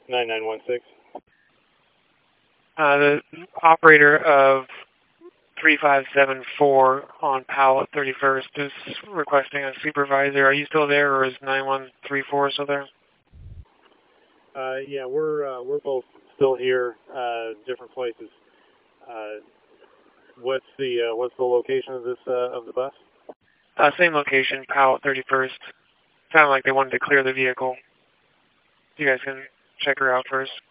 9916. The operator of 3574 on Powell at 31st is requesting a supervisor. Are you still there, or is 9134 still there? Yeah, we're both still here, different places. What's the location of this of the bus? Same location, Powell at 31st. Sounded like they wanted to clear the vehicle. You guys can check her out first.